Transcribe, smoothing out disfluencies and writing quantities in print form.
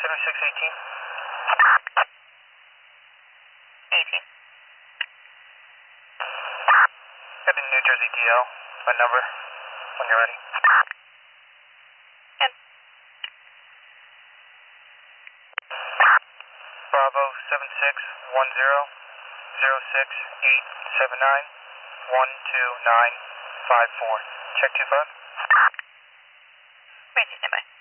7618. 18. Got a New Jersey DL. My number when you're ready. And Bravo 7610-06879-12954. Check 25. ready to stand by.